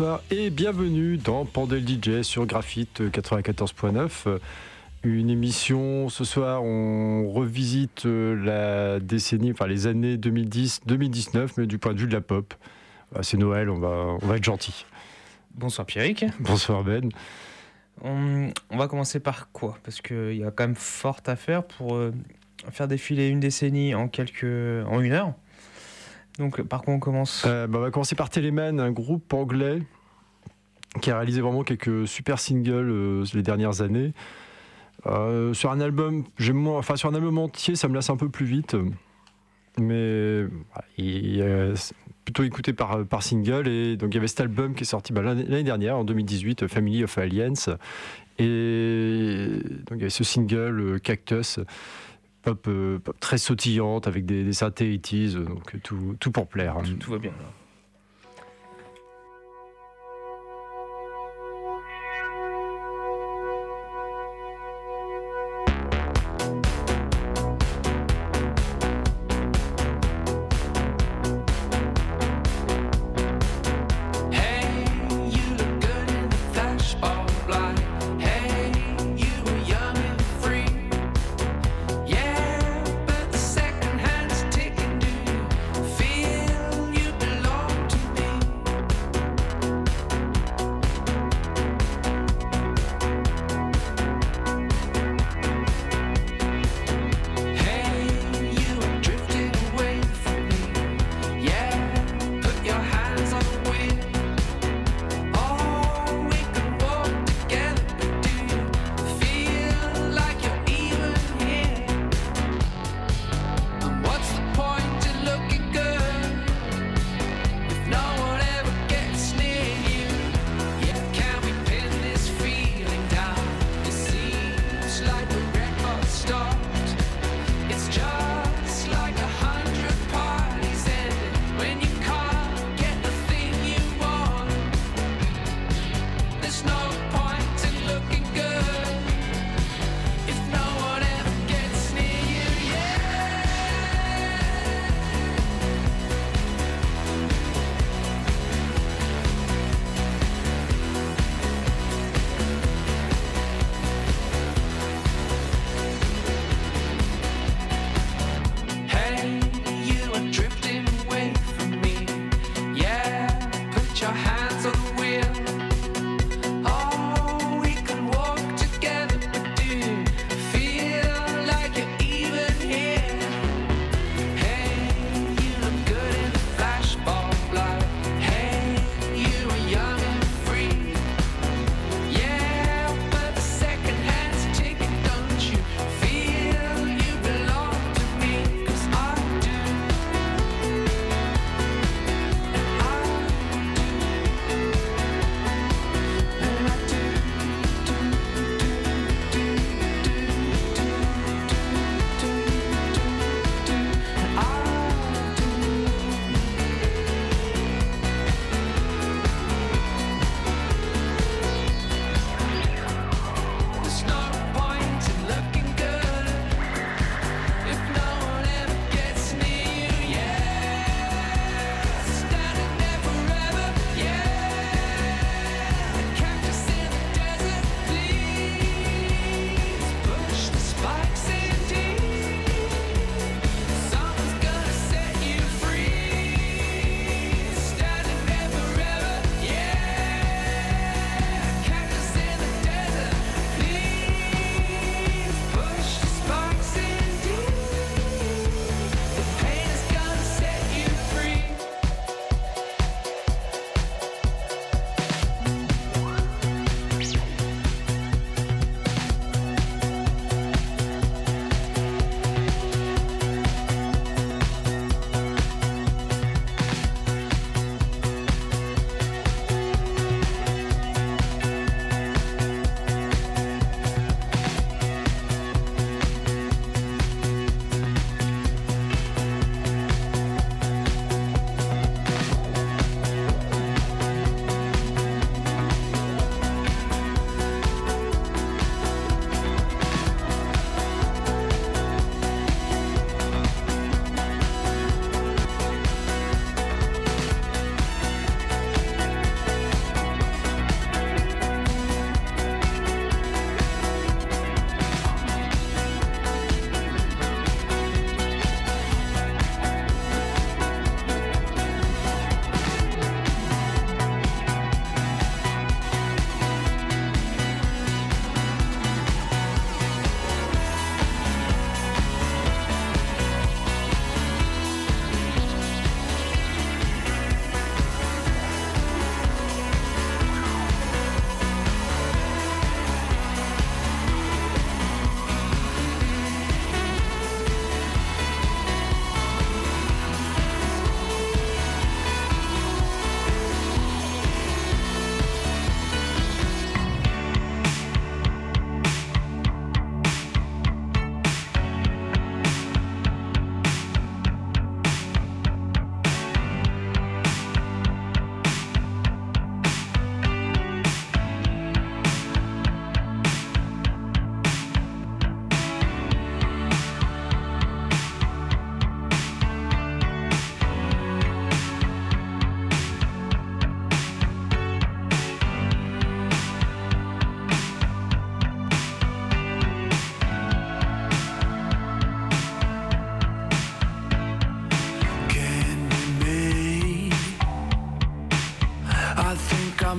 bonsoir et bienvenue dans Pandel DJ sur Graphite 94.9. Une émission, ce soir on revisite la décennie, enfin les années 2010-2019, mais du point de vue de la pop. C'est Noël, on va être gentil. Bonsoir Pierrick. Bonsoir Ben. On va commencer par quoi ? Parce qu'il y a quand même fort à faire pour faire défiler une décennie en 1 heure. Donc par quoi on commence ? On va commencer par Teleman, un groupe anglais qui a réalisé vraiment quelques super singles les dernières années. Sur un album, sur un album entier, ça me lasse un peu plus vite. Mais plutôt écouté par single. Et donc il y avait cet album qui est sorti l'année dernière, en 2018, Family of Aliens. Et donc il y avait ce single Cactus, pop très sautillante avec des synthés 80s, donc tout pour plaire. Tout va bien là.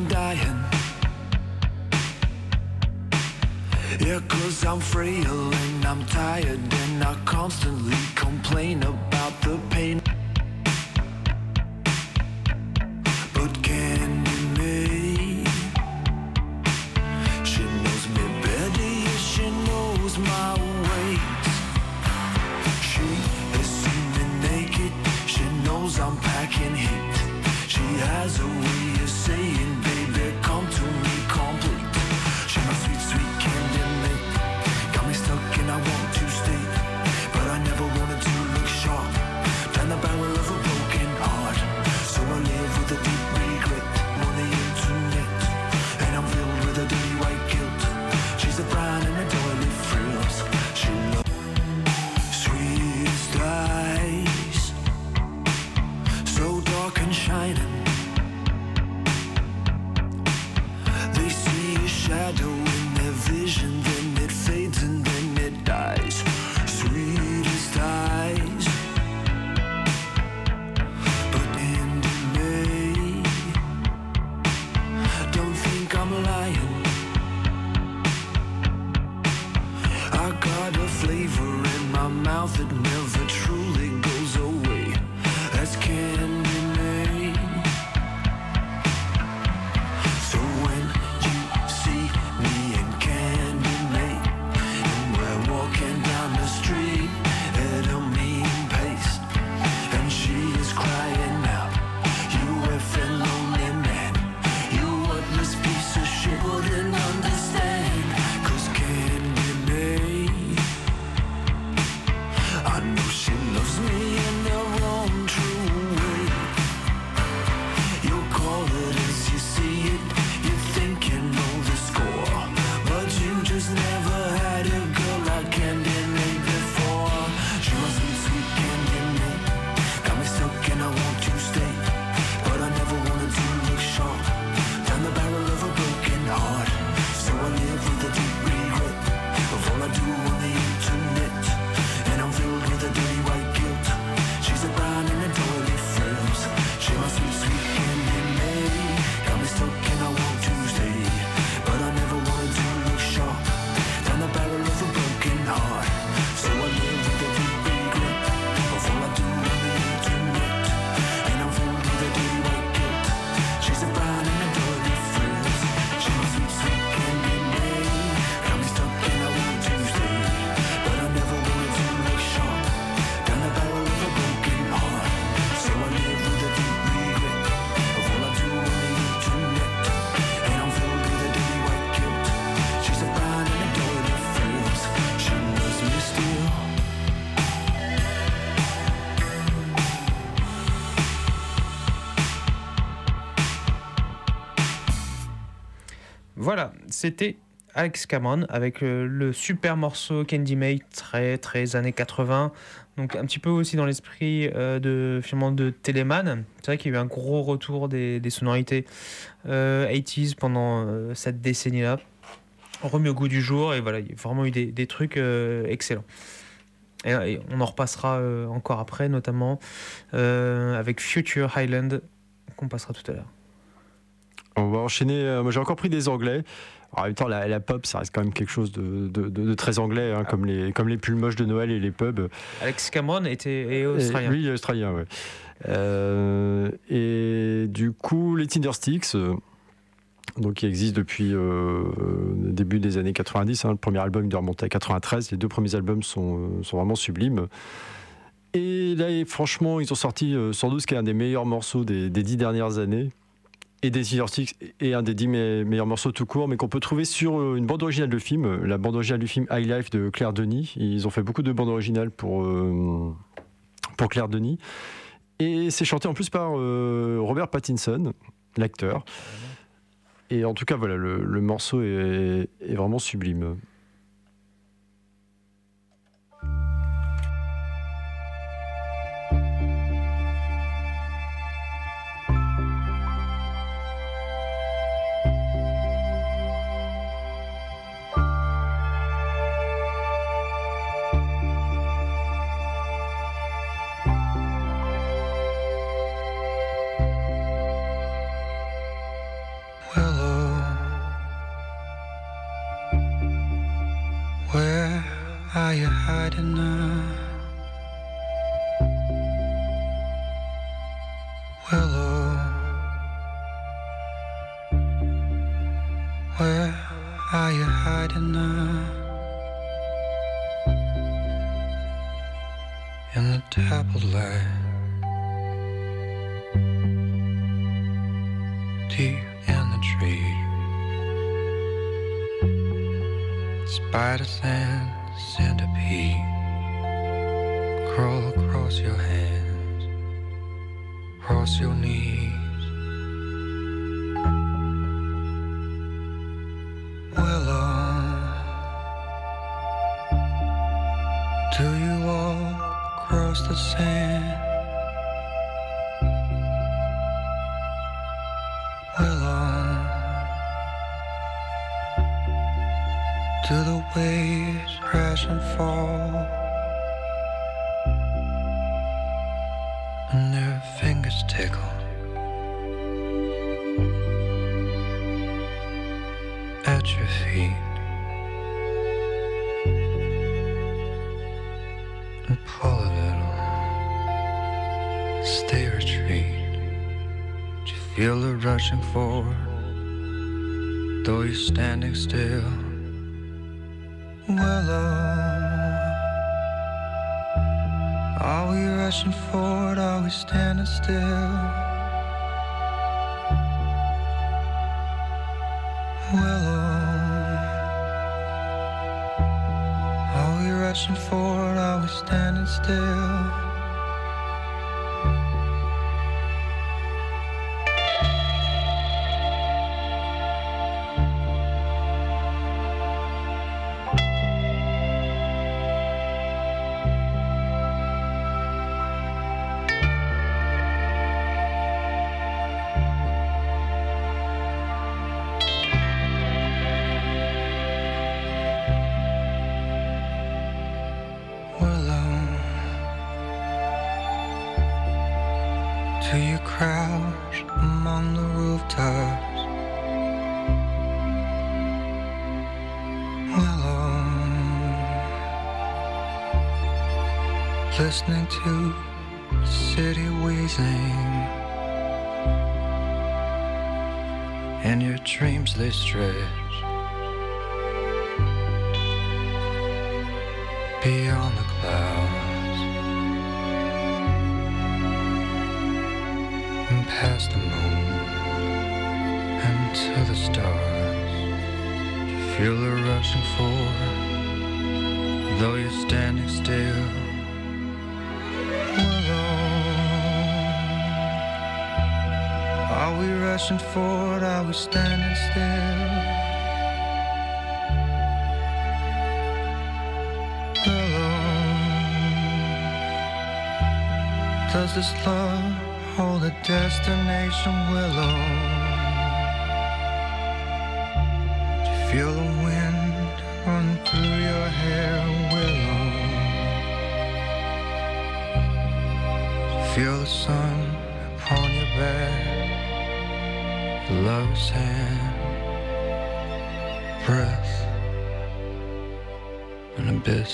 I'm dying. Yeah, 'cause I'm frail and I'm tired and I constantly complain about the pain. But Candy May, she knows me better, yeah, she knows my ways. She has seen me naked, she knows I'm packing heat. She has a way of saying, baby, come to me complete. She my sweet, sweet Candy May, got me stuck and I want to stay, but I never wanted to look sharp down the barrel of a broken heart. So I live with a deep regret on the internet, and I'm filled with a dirty white guilt. She's a bride and a doily frills. She loves sweetest eyes, so dark and shining. They see a shadow in their vision, then it fades and then it dies. Sweetest eyes, but in May, don't think I'm lying. I got a flavor in my mouth that never truly goes away. That's Candy May. So when you see me and Candy May, and we're walking down the street at a mean pace, and she is crying out, you effing lonely man, you worthless piece of shit, wouldn't understand. 'Cause Candy May, I know she loves me in the wrong true way. You call it as you see it, you think you know the score, but you just never had a girl like Candy May before. She was sweet, sweet Candy May, got me stuck and I want to stay, but I never wanted to look sharp down the barrel of a broken heart. So I live with a deep regret of all I do on the internet, and I'm filled with a dirty white guilt. She's a bride and a doily frills. She my sweet, sweet Candy May, got me stuck and I want to stay, but I never wanted to look sharp down the barrel of a broken heart. So I live with a deep regret of all I do on the internet, and I'm filled with a dirty white guilt. She's a bride and a doily frills. She my sweet, sweet Candy May, got me stuck and I want to stay, but I never wanted to look sharp down the barrel of a broken heart. So I live with a deep regret of all I do on the internet, and I'm filled with a dirty white guilt. She's a bride and a doily frills. She loves me still. Voilà, c'était Alex Cameron avec le super morceau Candy May, très très années 80. Donc un petit peu aussi dans l'esprit finalement de Telemann. C'est vrai qu'il y a eu un gros retour des sonorités 80s pendant cette décennie-là. Remis au goût du jour, et voilà, il y a vraiment eu des trucs excellents. Et on en repassera encore après, notamment avec Future Highland, qu'on passera tout à l'heure. On va enchaîner. Moi, j'ai encore pris des anglais. Alors, en même temps, la pop, ça reste quand même quelque chose de très anglais, hein, comme les pulls moches de Noël et les pubs. Alex Cameron est australien. Oui, australien, ouais. Et du coup, les Tindersticks, donc qui existent depuis le début des années 90. Hein, le premier album doit remonter à 93. Les deux premiers albums sont vraiment sublimes. Et là, franchement, ils ont sorti sans doute ce qui est un des meilleurs morceaux des 10 dernières années. Et des Tindersticks, et un des 10 meilleurs morceaux tout court, mais qu'on peut trouver sur une bande originale de film, la bande originale du film High Life de Claire Denis. Ils ont fait beaucoup de bandes originales pour Claire Denis. Et c'est chanté en plus par Robert Pattinson, l'acteur. Et en tout cas, voilà, le morceau est vraiment sublime. Well, hiding now? Willow, where are you hiding now? In the dappled light, deep in the tree, spiders and centipede crawl across your hands, across your knees. Willow, do you walk across the sand? Willow, do the waves crash and fall, and their fingers tickle at your feet, and pull a little, stay retreat. Do you feel the rushing forward, though you're standing still? Willow, are we rushing forward? Are we standing still? Willow, are we rushing forward? Are we standing still? Do you crouch among the rooftops? Willow, listening to the city wheezing, and your dreams they stretch beyond the clouds. Past the moon and to the stars, you feel the rushing forward, though you're standing still. Willow, are we rushing forward? Are we standing still? Willow, does this love hold a destination? Willow, do you feel the wind run through your hair? Willow, do you feel the sun upon your back? Your love's hand, breath, an abyss.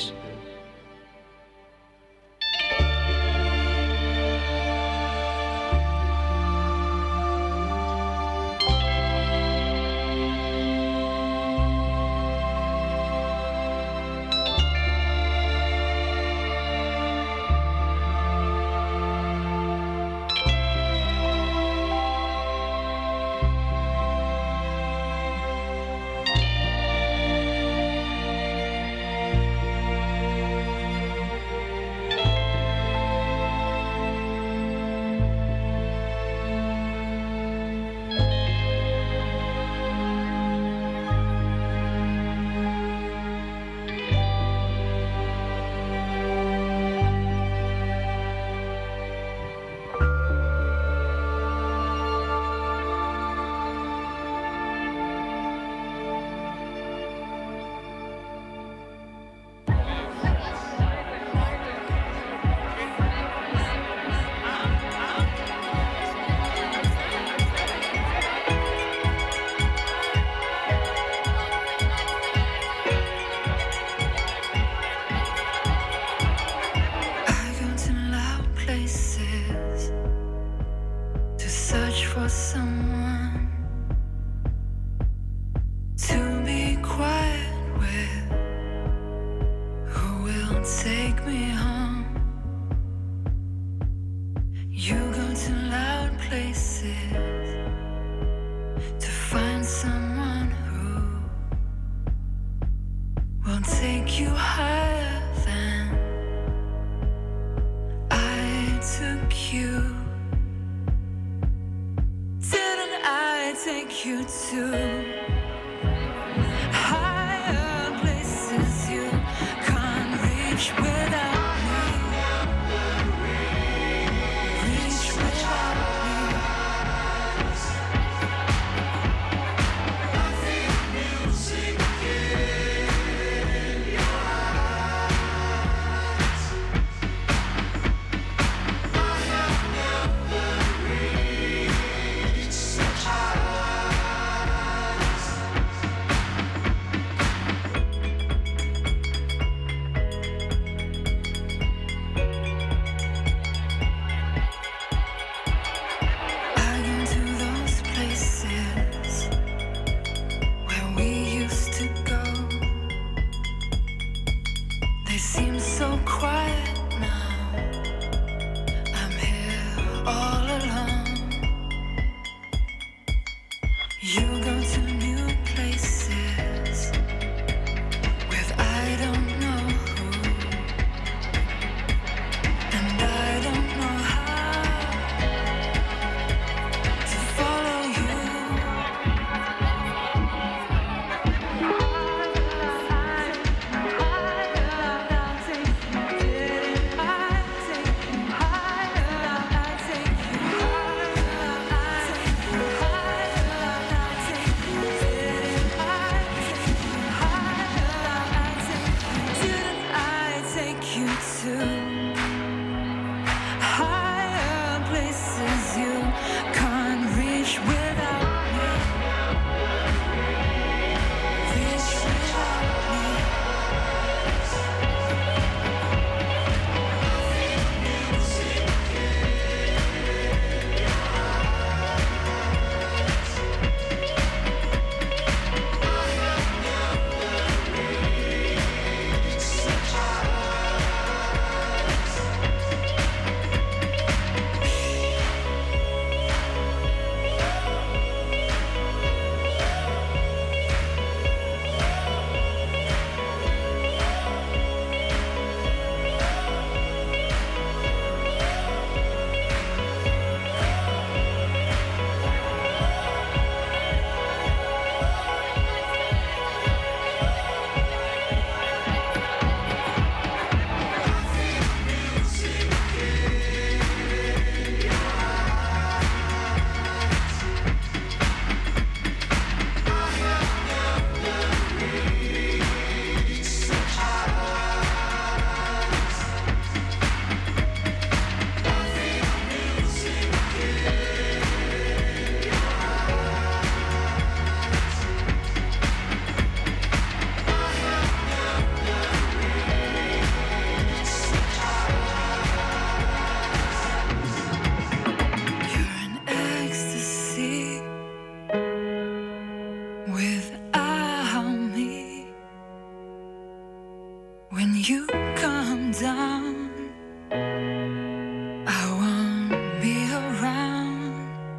someone who will take you higher than I took you. Didn't I take you to higher places you can't reach without me? Reach without me. I feel music in your eyes. I have never reached such heights. I go to those places where we used to go. They seem so quiet now. I'm here all alone. You go to new places with I don't know who, and I don't know how to follow you. Didn't I take you to higher places you can't reach without me? Reach without me. You're an ecstasy without me. When you come down, I won't be around.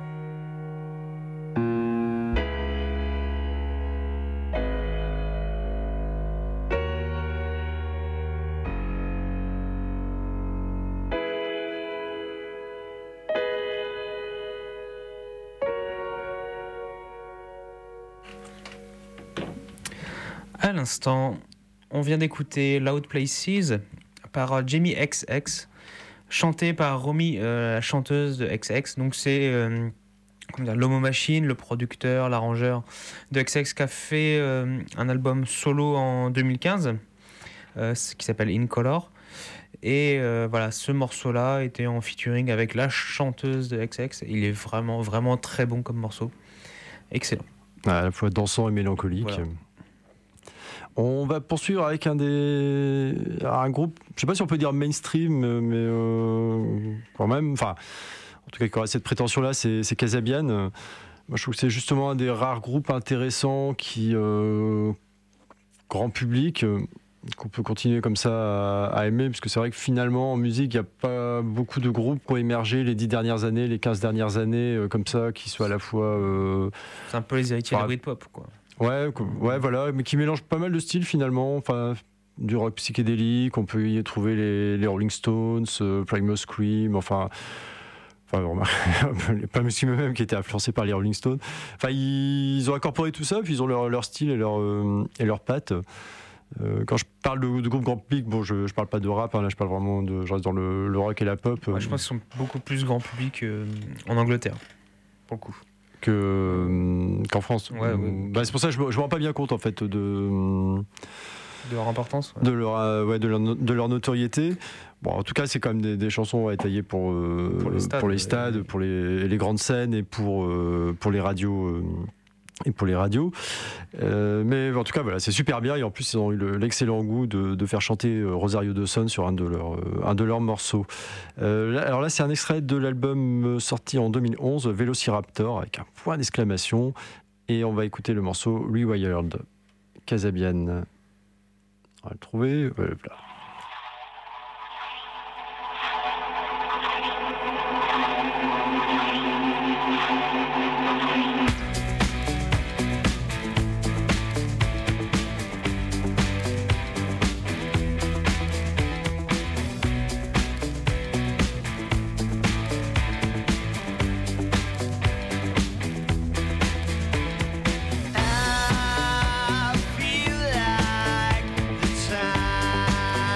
À l'instant, on vient d'écouter Loud Places par Jamie XX, chanté par Romy, la chanteuse de XX. Donc c'est comment dire, l'Homo Machine, le producteur, l'arrangeur de XX, qui a fait un album solo en 2015 qui s'appelle In Color. Et voilà, ce morceau-là était en featuring avec la chanteuse de XX. Il est vraiment, vraiment très bon comme morceau. Excellent. À la fois dansant et mélancolique. Voilà. On va poursuivre avec un groupe, je ne sais pas si on peut dire mainstream, mais quand même, enfin, en tout cas, qui aura cette prétention-là, c'est Kasabian. Moi, je trouve que c'est justement un des rares groupes intéressants qui, grand public, qu'on peut continuer comme ça à aimer, parce que c'est vrai que finalement en musique il n'y a pas beaucoup de groupes qui ont émergé les 10 dernières années, les 15 dernières années comme ça, qui soient à la fois C'est un peu les héritiers de Bah, la Britpop, quoi. ouais voilà, mais qui mélangent pas mal de styles finalement, enfin du rock psychédélique, on peut y trouver les Rolling Stones, Primal Scream, enfin pas Messi eux-mêmes qui étaient influencés par les Rolling Stones. Enfin, ils ont incorporé tout ça, puis ils ont leur style et leur patte. Quand je parle de groupe grand public, bon, je parle pas de rap, hein, là je parle vraiment je reste dans le rock et la pop. Ouais, je pense qu'ils sont beaucoup plus grand public en Angleterre, pour le coup. Qu'en France. Ouais. Bah, c'est pour ça que je me rends pas bien compte en fait De leur importance. Ouais. de leur notoriété. Bon, en tout cas, c'est quand même des chansons étayées pour les stades, pour les grandes scènes et pour les radios. Mais en tout cas, voilà, c'est super bien. Et en plus, ils ont eu l'excellent goût de faire chanter Rosario Dawson sur un de leurs morceaux. Alors là, c'est un extrait de l'album sorti en 2011, Velociraptor, avec un point d'exclamation. Et on va écouter le morceau Rewired, Kasabian. On va le trouver. Voilà. I feel like the time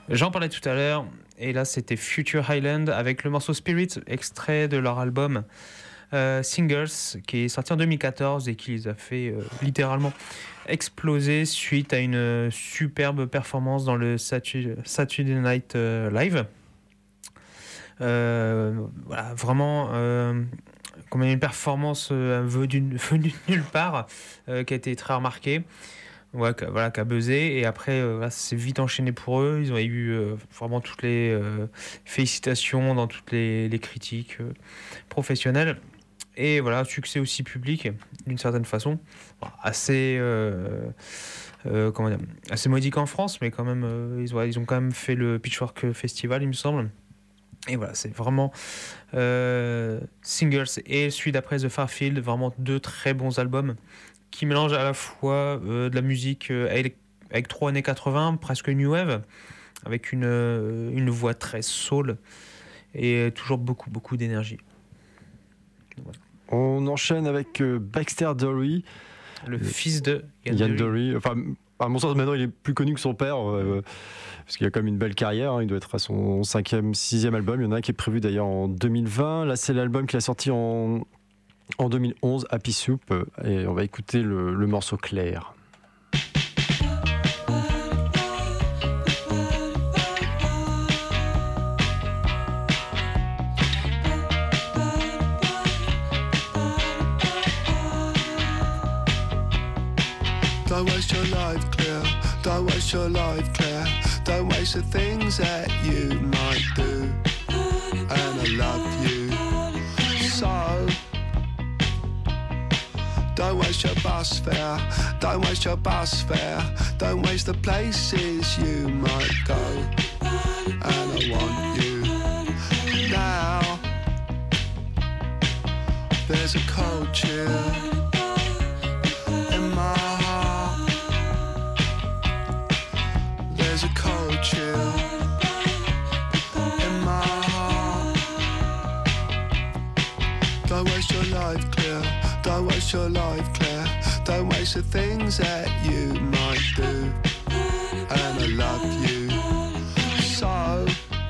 J'en parlais tout à l'heure, et là c'était Future Highland avec le morceau Spirit, extrait de leur album Singers, qui est sorti en 2014 et qui les a fait littéralement exploser suite à une superbe performance dans le Saturday Night Live. Voilà, vraiment comme une performance venue de nulle part, qui a été très remarquée. Ouais, qui a buzzé, et après ça s'est vite enchaîné pour eux. Ils ont eu vraiment toutes les félicitations dans toutes les critiques professionnelles, et voilà, succès aussi public d'une certaine façon. Bon, assez comment dire, assez modique en France, mais quand même ils ont quand même fait le Pitchfork Festival, il me semble. Et voilà, c'est vraiment Singers et celui d'après The Farfield, vraiment deux très bons albums qui mélange à la fois de la musique avec 3 années 80, presque new wave, avec une voix très soul et toujours beaucoup d'énergie. Voilà. On enchaîne avec Baxter Dury, Le fils de Ian Dury. Enfin, à mon sens, maintenant, il est plus connu que son père, parce qu'il a quand même une belle carrière. Hein. Il doit être à son 5e, 6e album. Il y en a un qui est prévu d'ailleurs en 2020. Là, c'est l'album qu'il a sorti en 2011, Happy Soup, et on va écouter le morceau Claire. Don't waste your life, Claire. Don't waste your life, Claire. Don't waste the things that you might do. And I love you so. Don't waste your bus fare. Don't waste your bus fare. Don't waste the places you might go. And I want you now. There's a cold chill in my heart. There's a cold chill in my heart. Don't waste your life, Claire. Don't waste your life, Claire. Don't waste the things that you might do. And I love you so.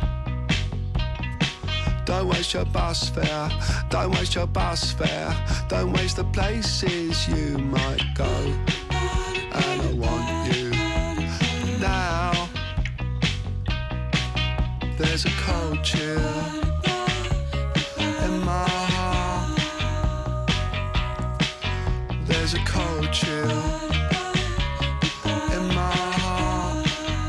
Don't waste your bus fare. Don't waste your bus fare. Don't waste the places you might go. And I want you now. There's a cold chill in my heart. There's a cold chill in my heart.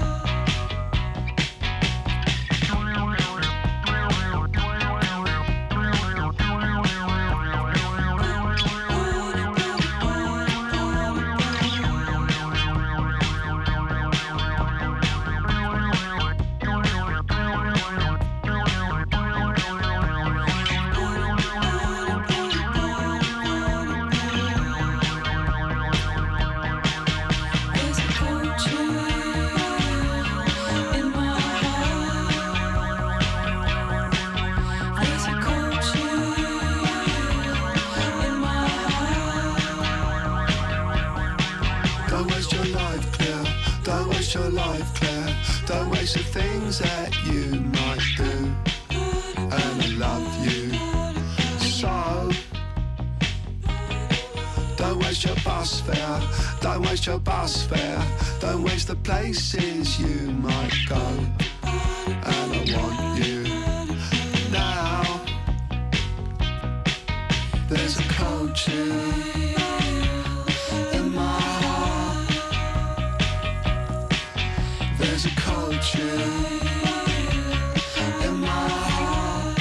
There's a cold chill in my heart. There's a cold chill in my heart. Don't waste your life, Claire. Don't waste your life, Claire. Don't waste the things that you might do. And I love you so. Don't waste your bus fare. Don't waste your bus fare. Don't waste the places you might go. And I want you now. There's a cold chill in my heart. There's a cold chill in my heart.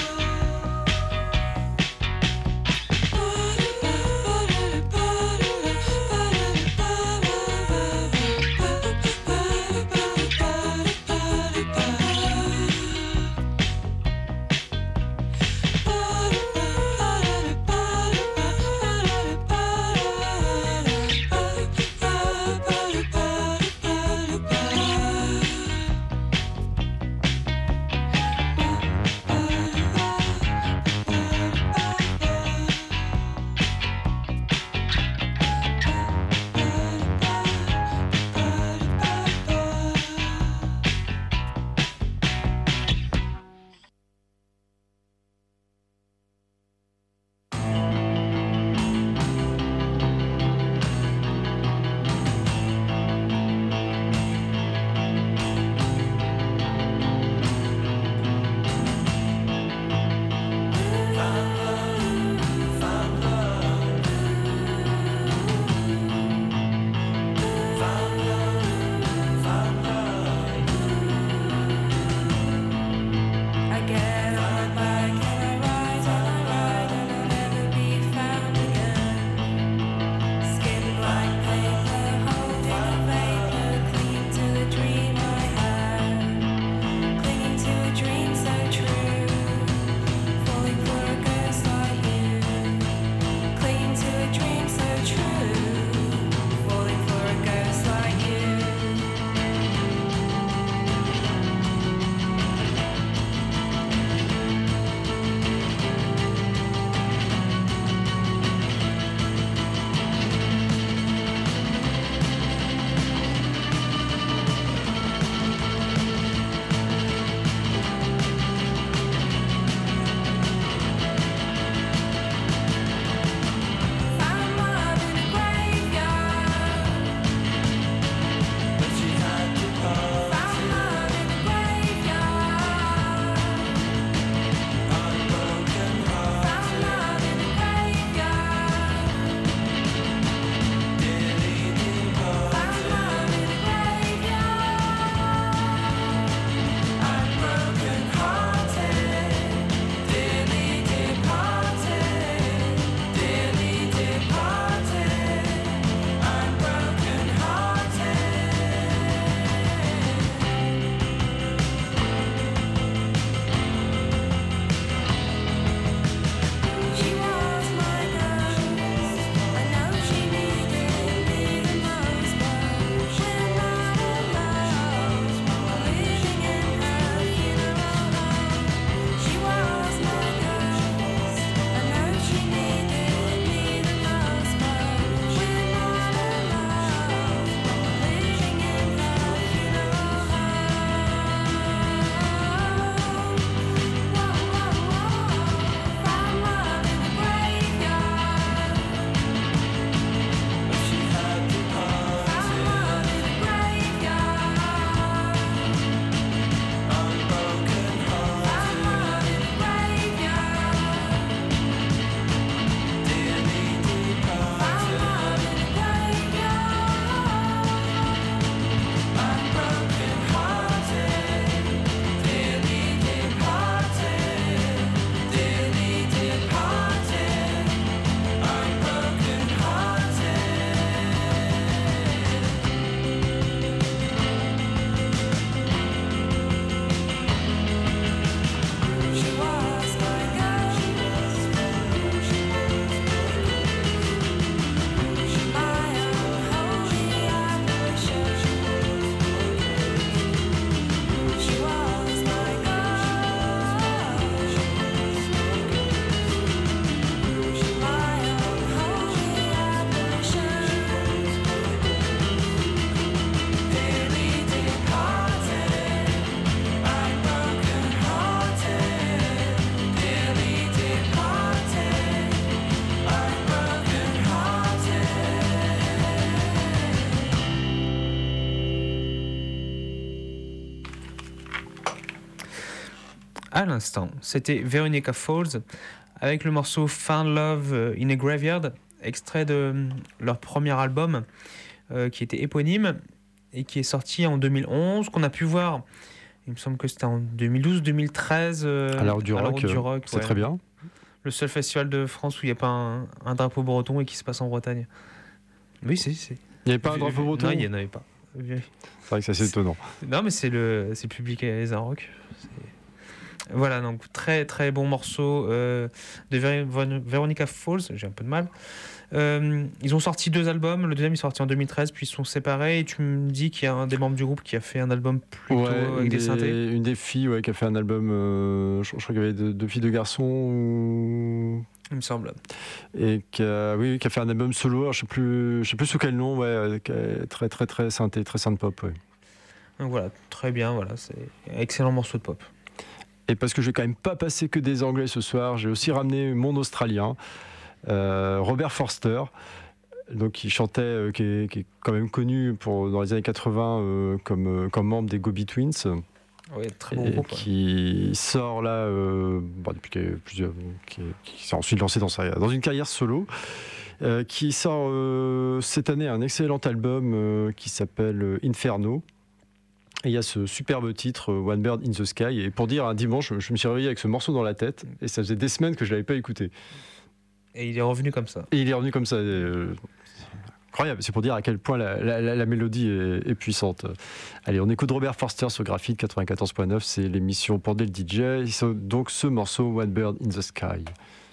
à l'instant, c'était Veronica Falls avec le morceau Found Love in a Graveyard, extrait de leur premier album qui était éponyme et qui est sorti en 2011, qu'on a pu voir, il me semble que c'était en 2012-2013 À l'heure du rock, c'est ouais. très bien. Le seul festival de France où il n'y a pas un drapeau breton et qui se passe en Bretagne. Oui, c'est. Il n'y avait pas un drapeau breton? Non, il n'y en avait pas. C'est vrai que c'est assez étonnant. Non, mais c'est le public et un rock. Voilà, donc très très bon morceau de Veronica Falls, j'ai un peu de mal. Ils ont sorti 2 albums, le deuxième est sorti en 2013, puis ils sont séparés, et tu me dis qu'il y a un des membres du groupe qui a fait un album plutôt avec des synthés. Une des filles qui a fait un album, je crois qu'il y avait 2 filles, 2 garçons, Il me semble. et qui a fait un album solo, alors je sais plus sous quel nom, qui est très très très synthé, très synth pop. Ouais. Donc voilà, très bien, voilà, c'est un excellent morceau de pop. Et parce que je vais quand même pas passer que des Anglais ce soir, j'ai aussi ramené mon Australien, Robert Forster, donc qui chantait, qui est quand même connu dans les années 80 comme membre des Go Betweens. Oui, très bon Et groupe. qui sort là, depuis qui s'est ensuite lancé dans une carrière solo, qui sort cette année un excellent album qui s'appelle Inferno. Et il y a ce superbe titre One Bird in the Sky. Et pour dire, un dimanche, je me suis réveillé avec ce morceau dans la tête, et ça faisait des semaines que je ne l'avais pas écouté. Et il est revenu comme ça. Et il est revenu comme ça. Incroyable, c'est pour dire à quel point la mélodie est puissante. Allez, on écoute Robert Forster sur Graphite 94.9, c'est l'émission Pendel DJ. Donc ce morceau One Bird in the Sky.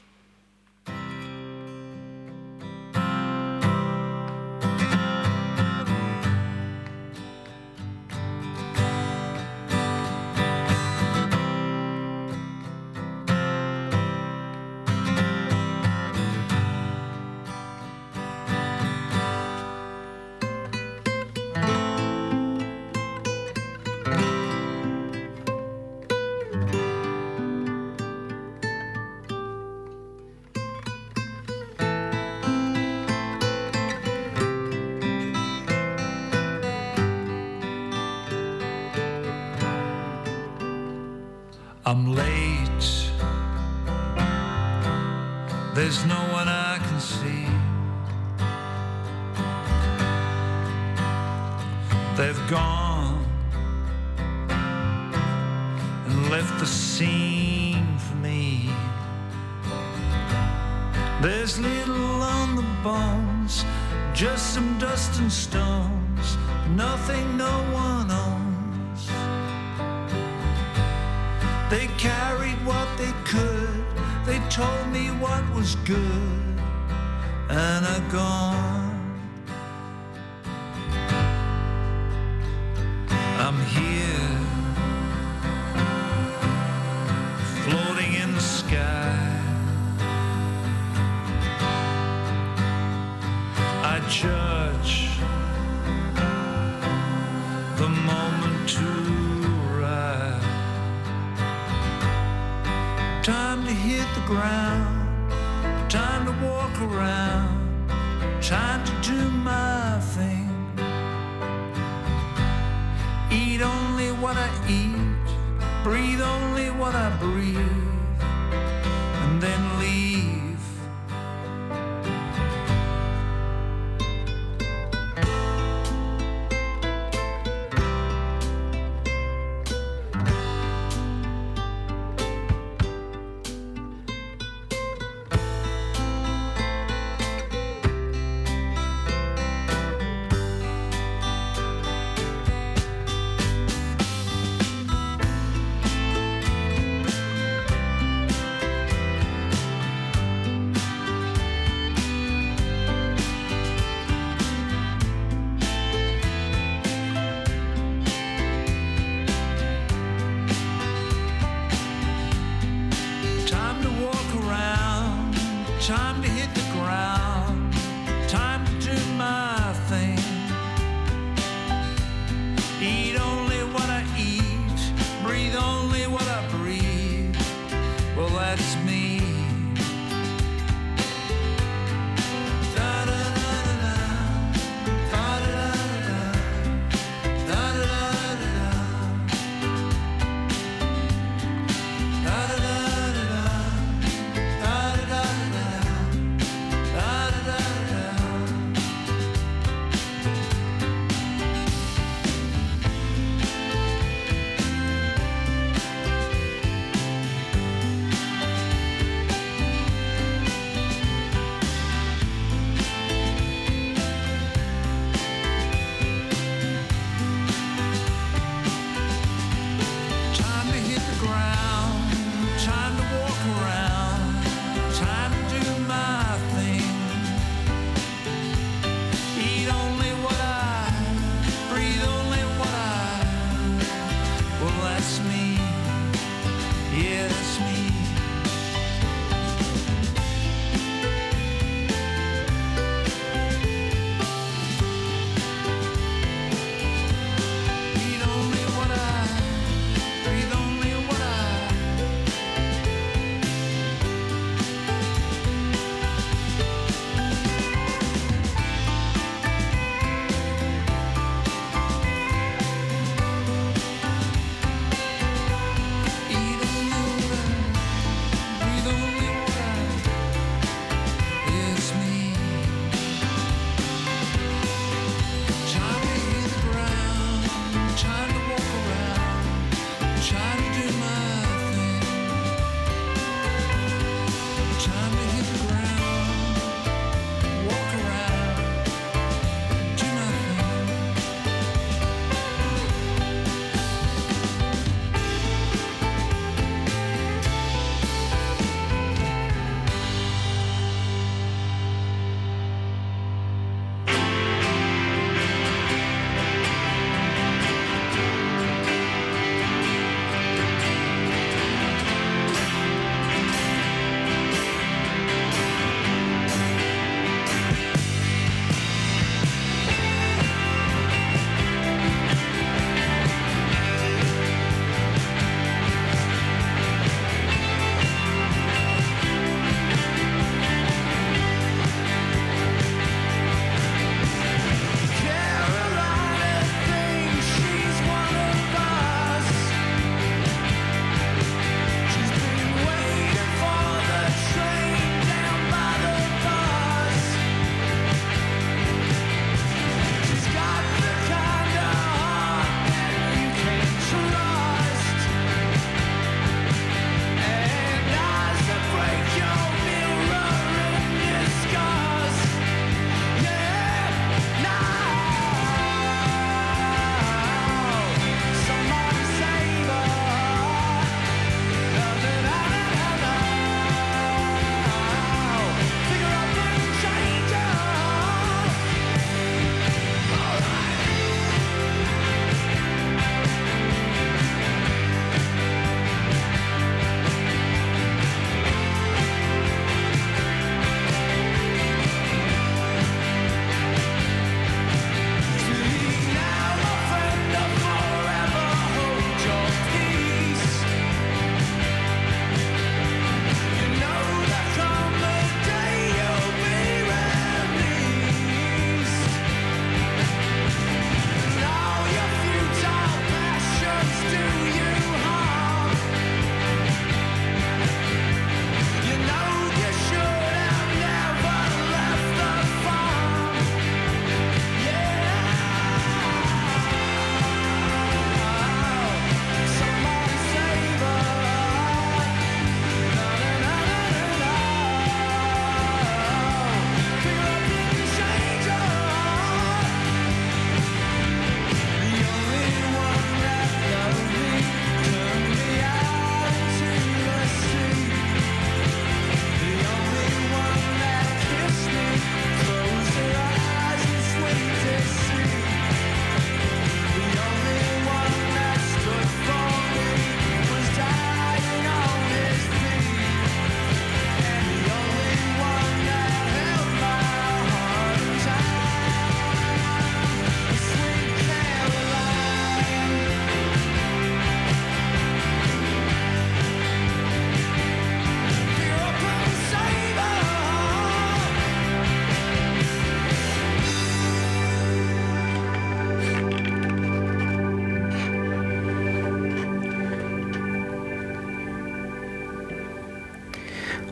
I'm late. There's no one I can see. They've gone and left the scene for me. There's little on the bones, just some dust and stones, nothing no one owns. They carried what they could, they told me what was good, and are gone. I'm here, floating in the sky. I judge the moment to arrive. Time to hit the ground, time to walk around, time to do my thing. Eat only what I eat, breathe only what I breathe, and then leave. Time to hit the ground, time to do my thing. Eat only what I eat, breathe only what I breathe. Well, that's me.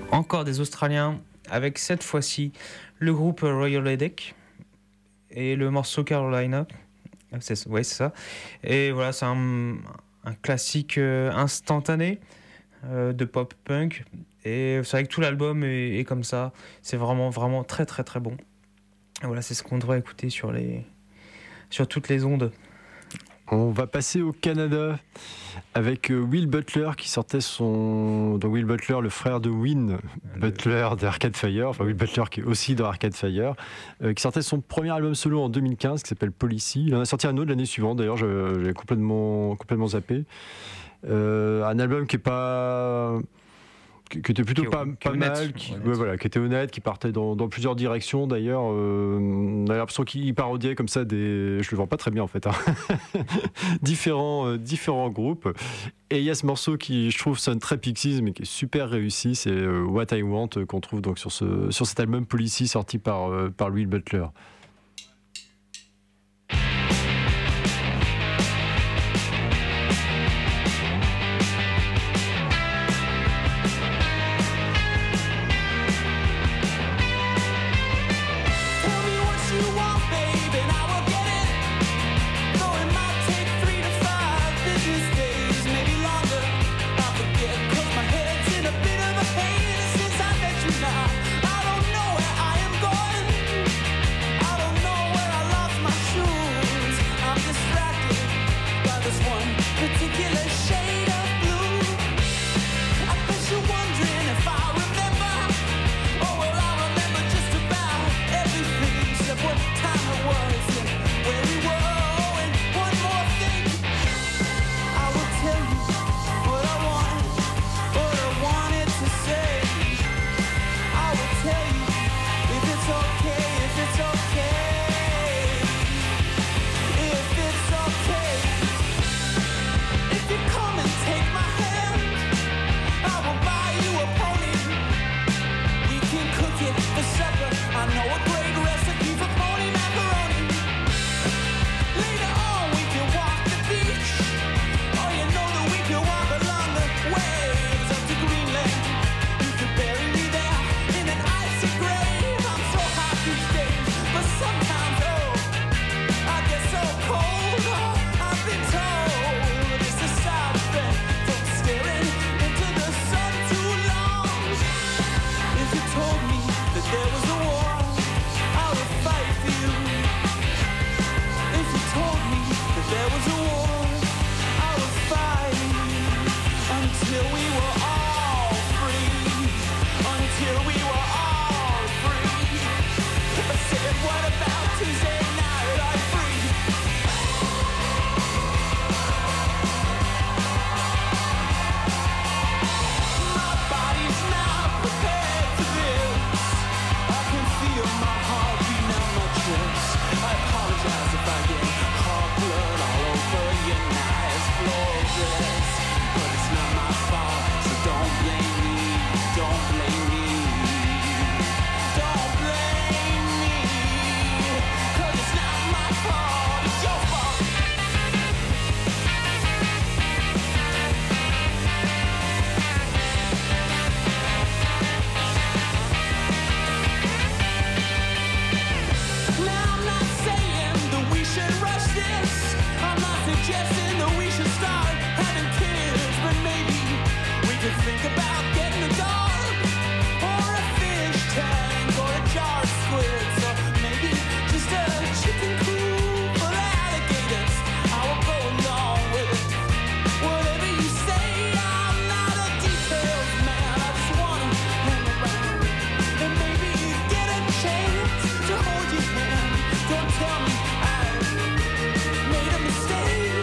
Encore des Australiens, avec cette fois-ci le groupe Royal Headache et le morceau Carolina. C'est ça. Et voilà, c'est un classique instantané de pop-punk. Et c'est vrai que tout l'album est comme ça. C'est vraiment, vraiment très, très, très bon. Et voilà, c'est ce qu'on devrait écouter sur toutes les ondes. On va passer au Canada avec Will Butler qui sortait donc Will Butler, le frère de Win Butler d'Arcade Fire, enfin Will Butler qui est aussi dans Arcade Fire, qui sortait son premier album solo en 2015 qui s'appelle Policy. Il en a sorti un autre l'année suivante, d'ailleurs j'ai complètement zappé. Un album qui était plutôt pas mal, qui était honnête, qui partait dans plusieurs directions d'ailleurs. On a l'impression qu'il parodiait comme ça je le vends pas très bien en fait, hein. différents groupes. Et il y a ce morceau qui, je trouve, sonne très Pixies mais qui est super réussi, c'est What I Want qu'on trouve donc sur cet album Policy sorti par Will Butler. Tell me what you want, babe, and I will get it. Though it might take 3 to 5 business days, maybe longer. I forget, 'cause my head's in a bit of a haze since I met you now. I don't know where I am going. I don't know where I lost my shoes. I'm distracted by this one particular shade of blue. I bet you're wondering if I remember. Oh, well, I remember just about everything except what time it was and where we were. Oh, and one more thing, I will tell you what I wanted to say. I will tell you if it's okay, if it's okay, if it's okay. If you come and take my hand, I will buy you a pony. We can cook it for supper. I know a great recipe for pony macaroni. Later on we can walk the beach. Oh, you know that we can walk along the waves up to Greenland. You can bury me there in an icy grave. I'm so hot these days, but sometimes, oh, I get so cold. Oh, I've been told it's a side effect from staring into the sun too long. If you told me that there was a war, I would fight for you. If you told me that there was a war, I would fight until we were all free. Until we were all free. I said, what about Tuesday night? Are you free? My body's not prepared for this. I can feel my heart beating out my chest. I apologize if I get hot blood all over your nice floor dress, but it's not my fault, so don't blame me. Don't blame me. Don't blame me. 'Cause it's not my fault, it's your fault. Now I'm not saying that we should rush this. I'm not suggesting that we should start having kids, but maybe we could think about getting a dog, or a fish tank, or a jar of squids, or maybe just a chicken coop for the alligators. I will go along with it. Whatever you say, I'm not a details man. I just wanna hang around and maybe get a chance to hold your hand. Don't tell me I made a mistake.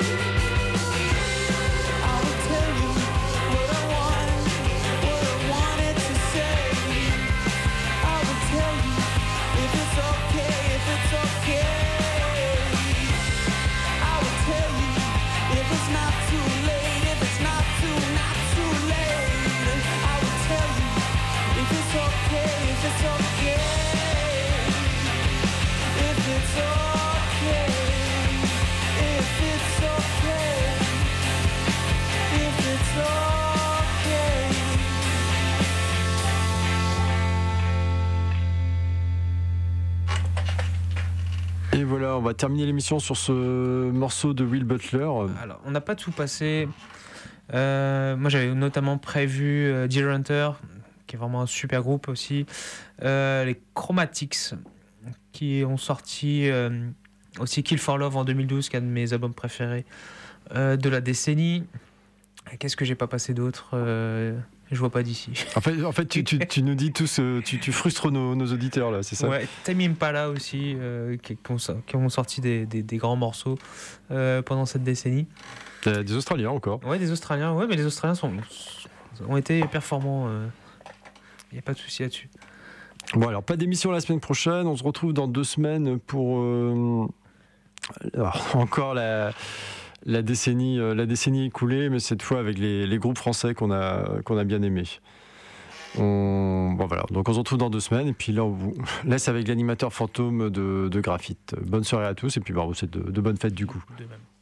I will tell you what I wanted to say. I will tell you if it's okay, if it's okay. I will tell you if it's not too late, if it's not too late. I will tell you if it's okay, if it's okay. If it's okay, if it's okay, if it's okay. va terminer l'émission sur ce morceau de Will Butler. Alors, on n'a pas tout passé. Moi, j'avais notamment prévu Deer Hunter, qui est vraiment un super groupe aussi. Les Chromatics, qui ont sorti aussi Kill for Love en 2012, qui est un de mes albums préférés de la décennie. Qu'est-ce que j'ai pas passé d'autre Je vois pas d'ici. En fait tu nous dis tous, tu frustres nos auditeurs là, c'est ça? Ouais, Tame Impala aussi, qui ont sorti des grands morceaux pendant cette décennie. Des Australiens encore. Ouais, des Australiens, ouais, mais les Australiens ont été performants. Il n'y a pas de souci là-dessus. Bon, alors pas d'émission la semaine prochaine. On se retrouve dans 2 semaines pour encore la décennie écoulée, mais cette fois avec les groupes français qu'on a bien aimés. Bon, voilà. Donc on se retrouve dans 2 semaines, et puis là on vous laisse avec l'animateur fantôme de Graphite. Bonne soirée à tous, et puis c'est de bonnes fêtes du coup. De même.